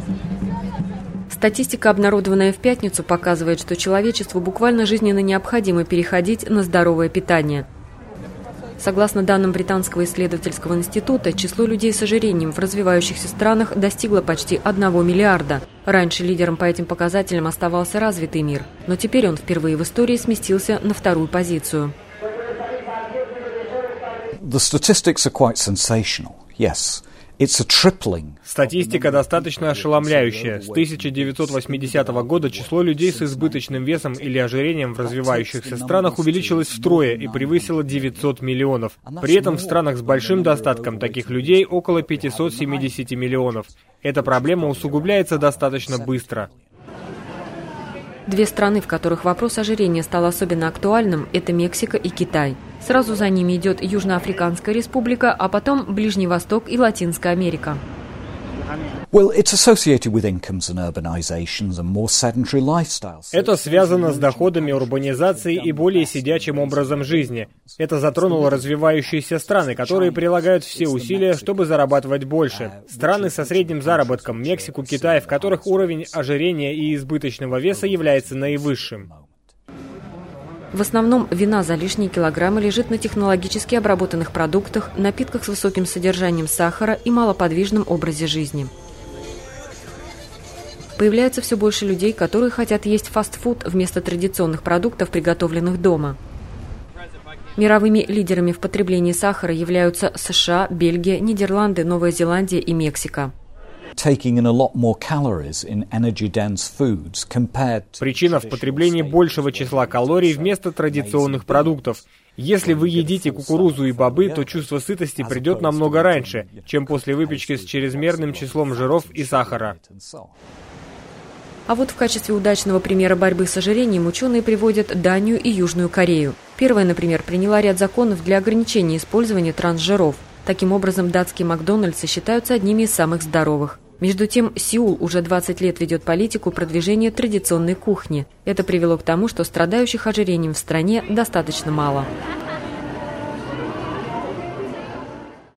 Статистика, обнародованная в пятницу, показывает, что человечеству буквально жизненно необходимо переходить на здоровое питание. Согласно данным Британского исследовательского института, число людей с ожирением в развивающихся странах достигло почти 1 миллиарда. Раньше лидером по этим показателям оставался развитый мир, но теперь он впервые в истории сместился на вторую позицию. The statistics are quite sensational, yes. Статистика достаточно ошеломляющая. С 1980 года число людей с избыточным весом или ожирением в развивающихся странах увеличилось втрое и превысило 900 миллионов. При этом в странах с большим достатком таких людей около 570 миллионов. Эта проблема усугубляется достаточно быстро. Две страны, в которых вопрос ожирения стал особенно актуальным, это Мексика и Китай. Сразу за ними идет Южноафриканская республика, а потом Ближний Восток и Латинская Америка. Это связано с доходами, урбанизацией и более сидячим образом жизни. Это затронуло развивающиеся страны, которые прилагают все усилия, чтобы зарабатывать больше. Страны со средним заработком, Мексику, Китай, в которых уровень ожирения и избыточного веса является наивысшим. В основном вина за лишние килограммы лежит на технологически обработанных продуктах, напитках с высоким содержанием сахара и малоподвижном образе жизни. Появляется все больше людей, которые хотят есть фастфуд вместо традиционных продуктов, приготовленных дома. Мировыми лидерами в потреблении сахара являются США, Бельгия, Нидерланды, Новая Зеландия и Мексика. Причина в потреблении большего числа калорий вместо традиционных продуктов. Если вы едите кукурузу и бобы, то чувство сытости придет намного раньше, чем после выпечки с чрезмерным числом жиров и сахара. А вот в качестве удачного примера борьбы с ожирением ученые приводят Данию и Южную Корею. Первая, например, приняла ряд законов для ограничения использования трансжиров. Таким образом, датские Макдональдсы считаются одними из самых здоровых. Между тем, Сеул уже 20 лет ведет политику продвижения традиционной кухни. Это привело к тому, что страдающих ожирением в стране достаточно мало.